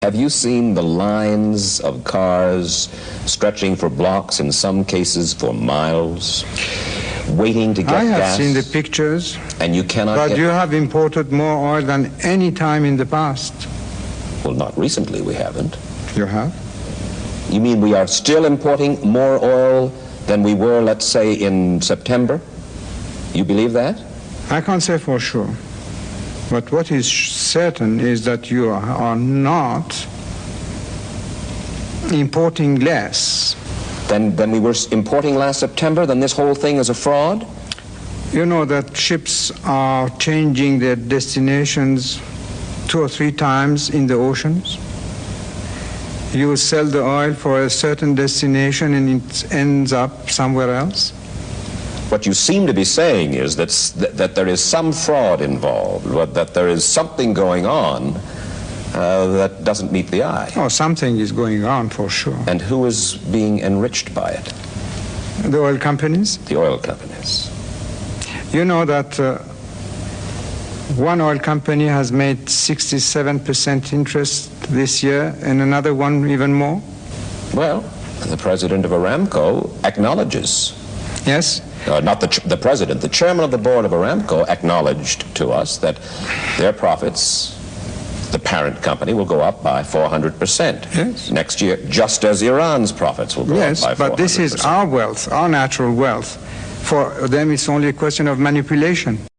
Have you seen the lines of cars stretching for blocks, in some cases for miles, waiting to get gas? I have seen the pictures, and you cannot but you have imported more oil than any time in the past. Well, not recently, we haven't. You have? You mean we are still importing more oil than we were, let's say, in September? You believe that? I can't say for sure. But what is certain is that you are not importing less. Than we were importing last September? Then this whole thing is a fraud? You know that ships are changing their destinations 2 or 3 times in the oceans. You sell the oil for a certain destination and it ends up somewhere else. What you seem to be saying is that there is some fraud involved, that there is something going on that doesn't meet the eye. Oh, something is going on for sure. And who is being enriched by it? The oil companies. The oil companies. You know that one oil company has made 67% interest this year and another one even more? Well, the president of Aramco acknowledges. Yes? Not the president, the chairman of the board of Aramco acknowledged to us that their profits, the parent company, will go up by 400% next year, just as Iran's profits will go up by 400%. Yes, but this is our wealth, our natural wealth. For them, it's only a question of manipulation.